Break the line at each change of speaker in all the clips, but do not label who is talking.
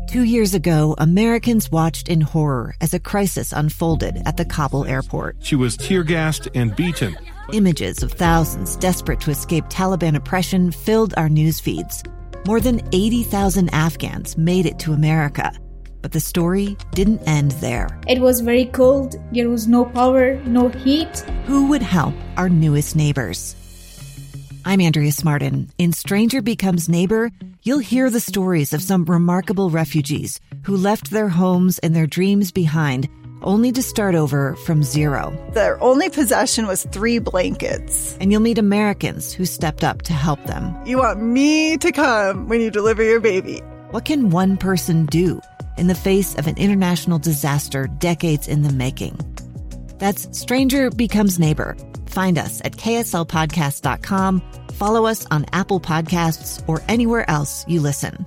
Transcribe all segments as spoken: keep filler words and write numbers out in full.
Two years ago, Americans watched in horror as a crisis unfolded at the Kabul airport.
She was tear-gassed and beaten.
Images of thousands desperate to escape Taliban oppression filled our news feeds. More than eighty thousand Afghans made it to America. But the story didn't end there.
It was very cold. There was no power, no heat.
Who would help our newest neighbors? I'm Andrea Smartin. In Stranger Becomes Neighbor, you'll hear the stories of some remarkable refugees who left their homes and their dreams behind, only to start over from zero.
Their only possession was three blankets.
And you'll meet Americans who stepped up to help them.
You want me to come when you deliver your baby.
What can one person do in the face of an international disaster decades in the making? That's Stranger Becomes Neighbor. Find us at K S L podcast dot com. Follow us on Apple Podcasts or anywhere else you listen.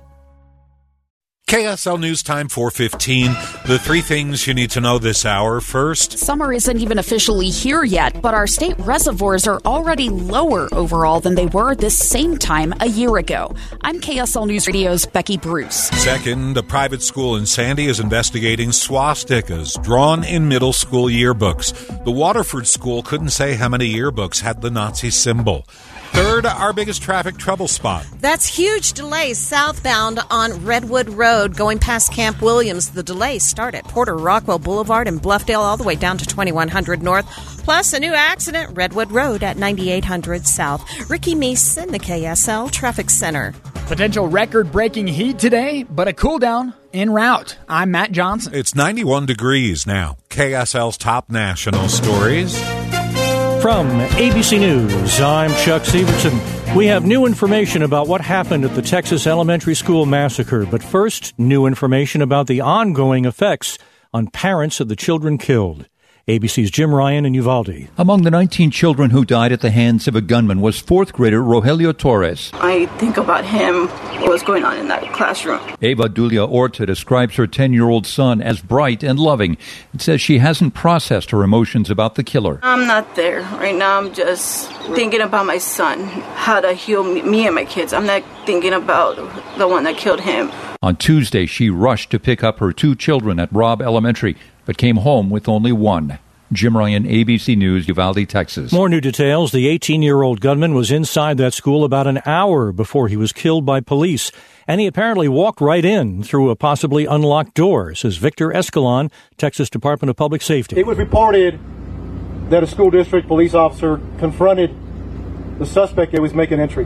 K S L News Time four fifteen. The three things you need to know this hour. First,
summer isn't even officially here yet, but our state reservoirs are already lower overall than they were this same time a year ago. I'm K S L News Radio's Becky Bruce.
Second, a private school in Sandy is investigating swastikas drawn in middle school yearbooks. The Waterford school couldn't say how many yearbooks had the Nazi symbol. Third, our biggest traffic trouble spot.
That's huge delays southbound on Redwood Road going past Camp Williams. The delays start at Porter Rockwell Boulevard and Bluffdale all the way down to twenty-one hundred North. Plus a new accident, Redwood Road at ninety-eight hundred South. Ricky Meese, the K S L Traffic Center.
Potential record-breaking heat today, but a cool down en route. I'm Matt Johnson.
It's ninety-one degrees now. K S L's top national stories.
From A B C News, I'm Chuck Severson. We have new information about what happened at the Texas elementary school massacre. But first, new information about the ongoing effects on parents of the children killed. A B C's Jim Ryan in Uvalde.
Among the nineteen children who died at the hands of a gunman was fourth grader Rogelio Torres.
I think about him, what was going on in that classroom.
Ava Dulia Orta describes her ten-year-old son as bright and loving and says she hasn't processed her emotions about the killer.
I'm not there. Right now I'm just thinking about my son, how to heal me and my kids. I'm not thinking about the one that killed him.
On Tuesday, she rushed to pick up her two children at Robb Elementary, but came home with only one. Jim Ryan, A B C News, Uvalde, Texas.
More new details. The eighteen-year-old gunman was inside that school about an hour before he was killed by police, and he apparently walked right in through a possibly unlocked door, says Victor Escalon, Texas Department of Public Safety.
It was reported that a school district police officer confronted the suspect that was making entry.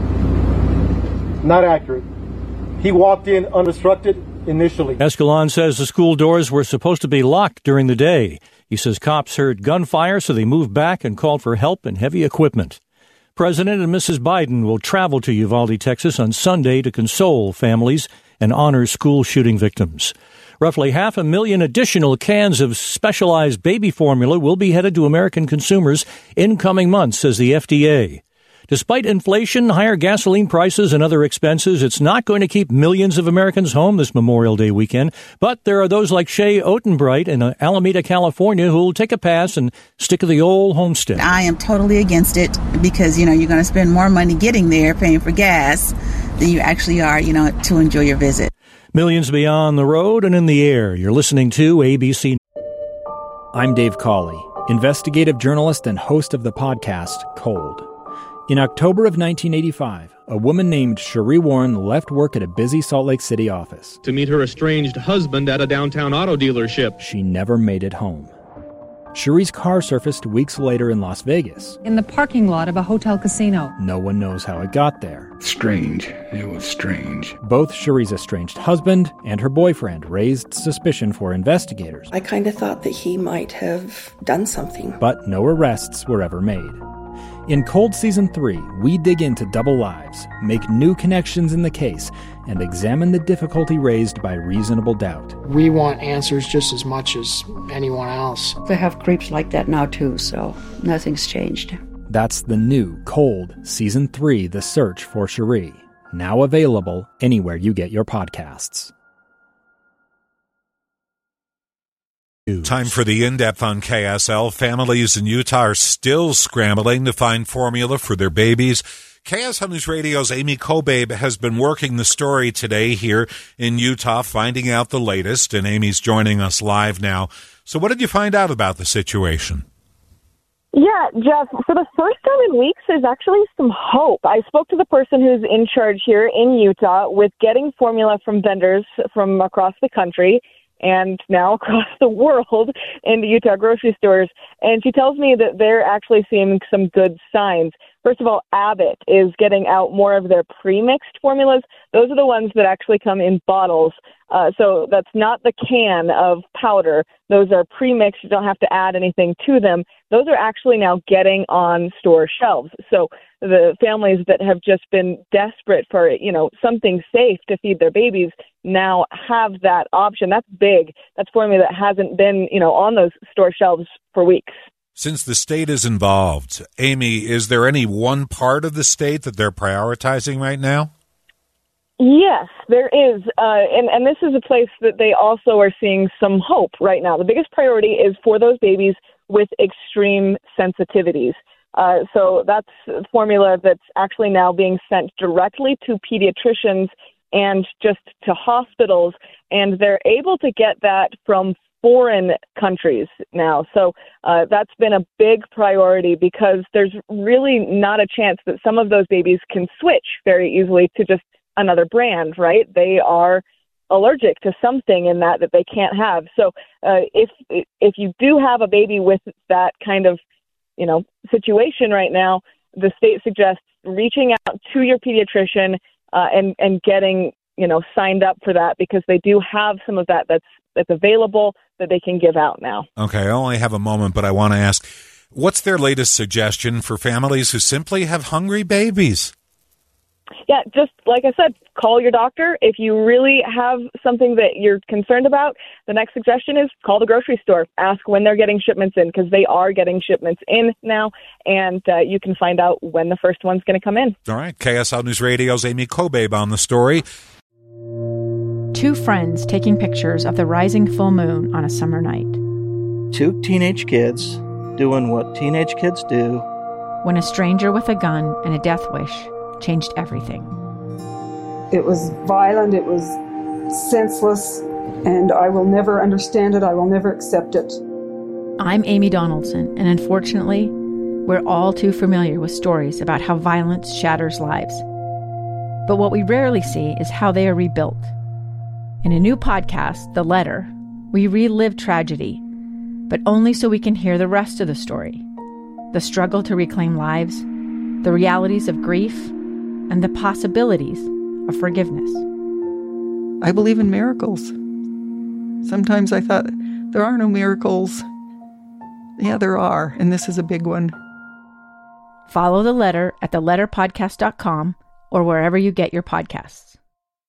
Not accurate. He walked in unobstructed initially.
Escalon says the school doors were supposed to be locked during the day. He says cops heard gunfire, so they moved back and called for help and heavy equipment. President and Missus Biden will travel to Uvalde, Texas on Sunday to console families and honor school shooting victims. Roughly half a million additional cans of specialized baby formula will be headed to American consumers in coming months, says the F D A. Despite inflation, higher gasoline prices, and other expenses, it's not going to keep millions of Americans home this Memorial Day weekend. But there are those like Shay Otenbright in Alameda, California, who will take a pass and stick to the old homestead.
I am totally against it because, you know, you're going to spend more money getting there, paying for gas, than you actually are, you know, to enjoy your visit.
Millions beyond the road and in the air. You're listening to A B C.
I'm Dave Cawley, investigative journalist and host of the podcast Cold. In October of nineteen eighty-five, a woman named Cherie Warren left work at a busy Salt Lake City office
to meet her estranged husband at a downtown auto dealership.
She never made it home. Cherie's car surfaced weeks later in Las Vegas,
in the parking lot of a hotel casino.
No one knows how it got there.
Strange. It was strange.
Both Cherie's estranged husband and her boyfriend raised suspicion for investigators.
I kind of thought that he might have done something.
But no arrests were ever made. In Cold Season three, we dig into double lives, make new connections in the case, and examine the difficulty raised by reasonable doubt.
We want answers just as much as anyone else.
They have creeps like that now too, so nothing's changed.
That's the new Cold Season three, The Search for Cherie, now available anywhere you get your podcasts.
Time for the in-depth on K S L. Families in Utah are still scrambling to find formula for their babies. K S L News Radio's Amy Kobabe has been working the story today here in Utah, finding out the latest, and Amy's joining us live now. So what did you find out about the situation?
Yeah, Jeff, for the first time in weeks, there's actually some hope. I spoke to the person who's in charge here in Utah with getting formula from vendors from across the country and now across the world into Utah grocery stores. And she tells me that they're actually seeing some good signs. First of all, Abbott is getting out more of their pre-mixed formulas. Those are the ones that actually come in bottles. Uh, so that's not the can of powder. Those are pre-mixed. You don't have to add anything to them. Those are actually now getting on store shelves. So the families that have just been desperate for, you know, something safe to feed their babies now have that option. That's big. That's formula that hasn't been, you know, on those store shelves for weeks.
Since the state is involved, Amy, is there any one part of the state that they're prioritizing right now?
Yes, there is. Uh, and, and this is a place that they also are seeing some hope right now. The biggest priority is for those babies with extreme sensitivities. Uh, so that's formula that's actually now being sent directly to pediatricians and just to hospitals. And they're able to get that from foreign countries now. So uh, that's been a big priority because there's really not a chance that some of those babies can switch very easily to just another brand, right? They are allergic to something in that that they can't have. So uh, if if you do have a baby with that kind of, you know, situation right now, the state suggests reaching out to your pediatrician uh, and and getting, you know, signed up for that because they do have some of that that's that's available that they can give out now.
Okay, I only have a moment, but I want to ask, what's their latest suggestion for families who simply have hungry babies?
Yeah, just like I said, call your doctor. If you really have something that you're concerned about, the next suggestion is call the grocery store. Ask when they're getting shipments in because they are getting shipments in now, and uh, you can find out when the first one's going to come in.
All right, K S L News Radio's Amy Kobabe on the story.
Two friends taking pictures of the rising full moon on a summer night.
Two teenage kids doing what teenage kids do.
When a stranger with a gun and a death wish changed everything.
It was violent, it was senseless, and I will never understand it, I will never accept it.
I'm Amy Donaldson, and unfortunately, we're all too familiar with stories about how violence shatters lives. But what we rarely see is how they are rebuilt. In a new podcast, The Letter, we relive tragedy, but only so we can hear the rest of the story. The struggle to reclaim lives, the realities of grief, and the possibilities of forgiveness.
I believe in miracles. Sometimes I thought, there are no miracles. Yeah, there are, and this is a big one.
Follow The Letter at the letter podcast dot com or wherever you get your podcasts.